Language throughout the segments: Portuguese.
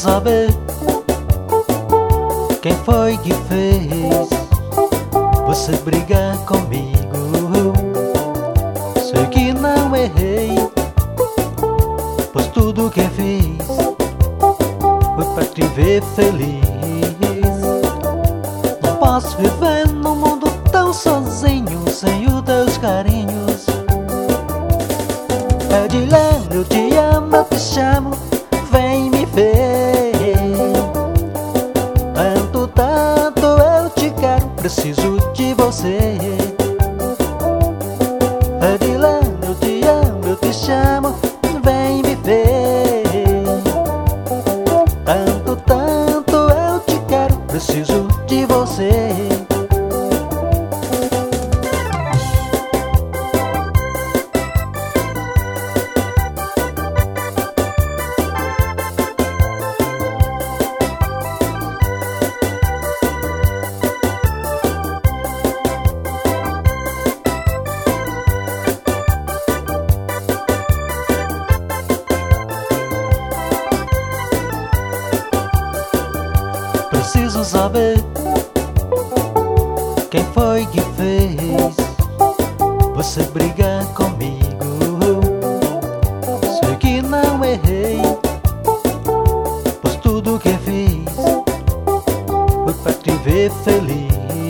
saber quem foi que fez você brigar comigo. Sei que não errei, pois tudo que fiz foi pra te ver feliz. Não posso viver num mundo tão sozinho sem os teus carinhos. Edilene, eu te amo, eu te chamo, vem me ver. Tanto, tanto eu te quero, preciso de você. Edilene, eu te amo, eu te chamo, vem me ver. Tanto, tanto eu te quero, preciso de você. Preciso saber quem foi que fez você brigar comigo. Sei que não errei, pois tudo que fiz foi pra te ver feliz.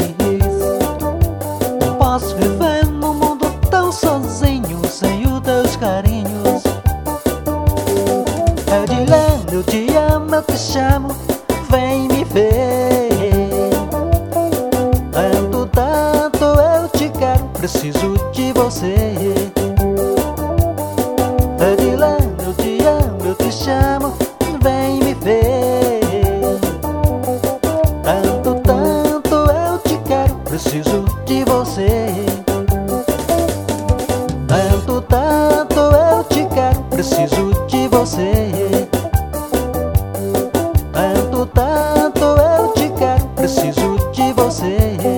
Não posso viver num mundo tão sozinho sem os teus carinhos. Edilene, eu te amo, eu te chamo, vem me ver. Tanto, tanto eu te quero, preciso de você. Edilene, eu te amo, eu te chamo, vem me ver. Tanto, tanto eu te quero, preciso de você. Tanto, tanto eu te quero, preciso de você. Tanto, tanto eu te quero, preciso de você.